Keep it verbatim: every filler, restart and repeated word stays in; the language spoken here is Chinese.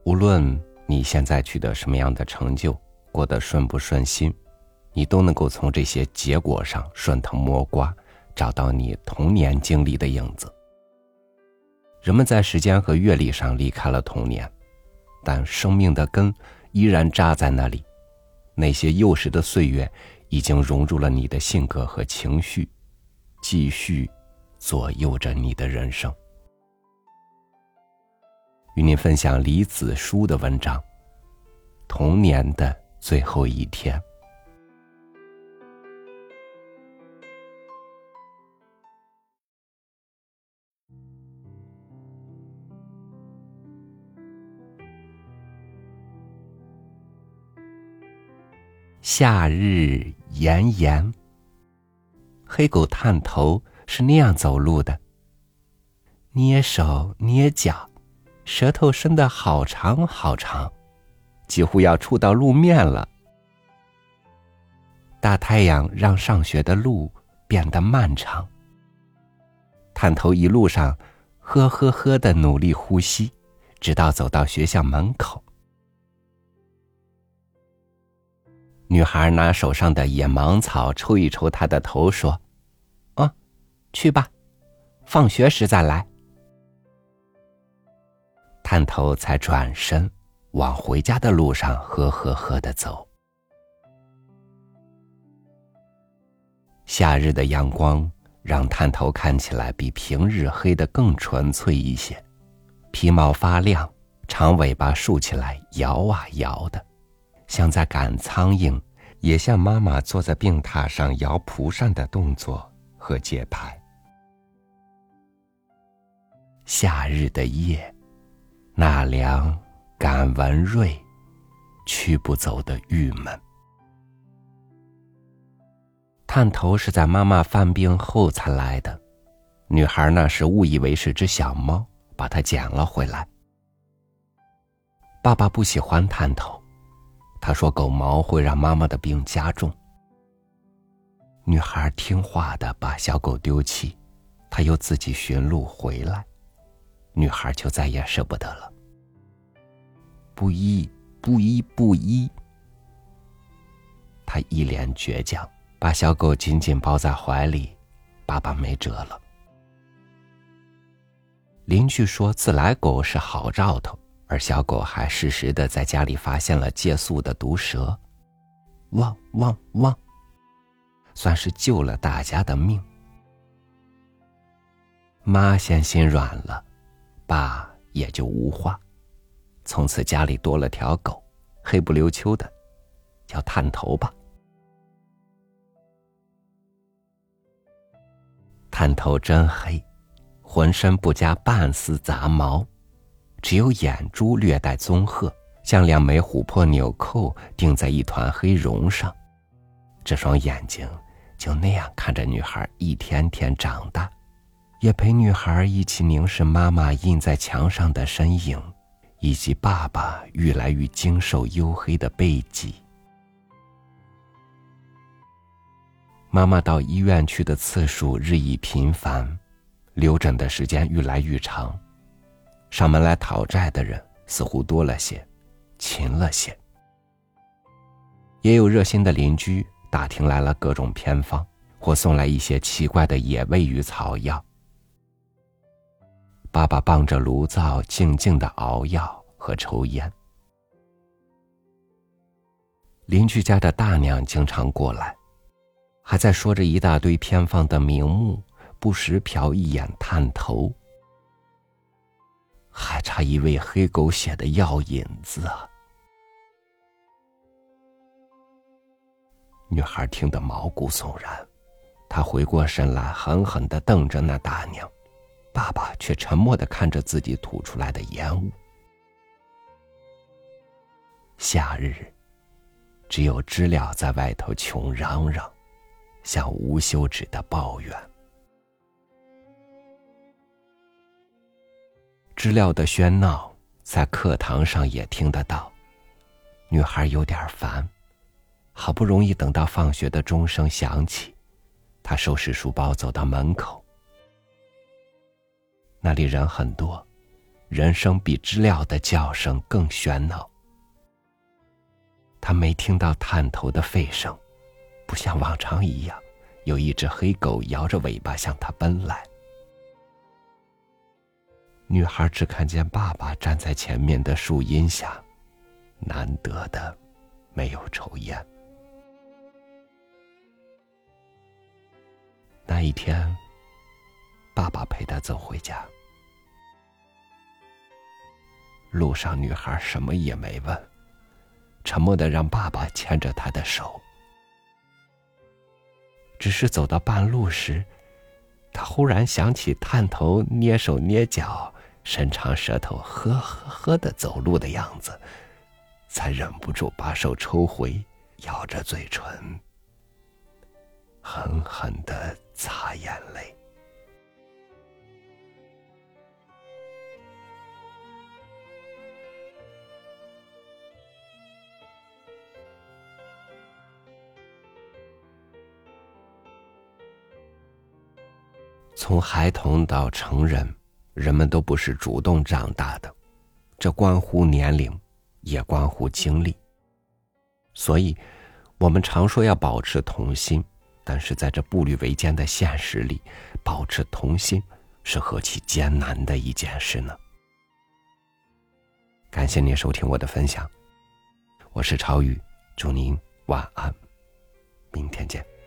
无论你现在取得什么样的成就，过得顺不顺心，你都能够从这些结果上顺藤摸瓜，找到你童年经历的影子。人们在时间和阅历上离开了童年，但生命的根依然扎在那里。那些幼时的岁月已经融入了你的性格和情绪，继续左右着你的人生。与您分享李子书的文章《童年的最后一天》。夏日炎炎，黑狗探头是那样走路的，捏手捏脚，舌头伸得好长好长，几乎要触到路面了。大太阳让上学的路变得漫长，探头一路上呵呵呵地努力呼吸，直到走到学校门口。女孩拿手上的野芒草抽一抽她的头，说：哦，去吧，放学时再来。探头才转身往回家的路上呵呵呵地走。夏日的阳光让探头看起来比平日黑得更纯粹一些，皮毛发亮，长尾巴竖起来摇啊摇的，像在赶苍蝇，也像妈妈坐在病榻上摇蒲扇的动作和节拍。夏日的夜，纳凉感文瑞，驱不走的郁闷。探头是在妈妈犯病后才来的，女孩那时误以为是只小猫，把它捡了回来。爸爸不喜欢探头，他说狗毛会让妈妈的病加重。女孩听话地把小狗丢弃，她又自己寻路回来，女孩就再也舍不得了。不依不依不依，她一脸倔强，把小狗紧紧抱在怀里，爸爸没辙了。邻居说自来狗是好兆头，而小狗还适时地在家里发现了借宿的毒蛇，汪汪汪，算是救了大家的命。妈先心软了，爸也就无话。从此家里多了条狗，黑不溜秋的，叫探头吧。探头真黑，浑身不加半丝杂毛，只有眼珠略带棕褐，像两枚琥珀纽扣钉在一团黑绒上。这双眼睛就那样看着女孩一天天长大，也陪女孩一起凝视妈妈印在墙上的身影，以及爸爸愈来愈精瘦黝黑的背脊。妈妈到医院去的次数日益频繁，留诊的时间愈来愈长，上门来讨债的人似乎多了些，勤了些。也有热心的邻居打听来了各种偏方，或送来一些奇怪的野味与草药。爸爸傍着炉灶静静地熬药和抽烟。邻居家的大娘经常过来，还在说着一大堆偏方的名目，不时瞟一眼探头。还差一位黑狗血的药引子啊！女孩听得毛骨悚然，她回过神来，狠狠地瞪着那大娘，爸爸却沉默地看着自己吐出来的烟雾。夏日，只有知了在外头穷嚷嚷，像无休止的抱怨。知了的喧闹在课堂上也听得到，女孩有点烦，好不容易等到放学的钟声响起，她收拾书包走到门口。那里人很多， 人声比知了的叫声更喧闹。他没听到探头的吠声，不像往常一样，有一只黑狗摇着尾巴向他奔来。女孩只看见爸爸站在前面的树荫下，难得的没有抽烟。那一天，爸爸陪她走回家。路上，女孩什么也没问，沉默地让爸爸牵着她的手。只是走到半路时，她忽然想起探头捏手捏脚，伸长舌头呵呵呵地走路的样子，才忍不住把手抽回，咬着嘴唇，狠狠地擦眼泪。从孩童到成人，人们都不是主动长大的，这关乎年龄，也关乎经历。所以我们常说要保持童心，但是在这步履维艰的现实里，保持童心是何其艰难的一件事呢？感谢您收听我的分享，我是超宇，祝您晚安，明天见。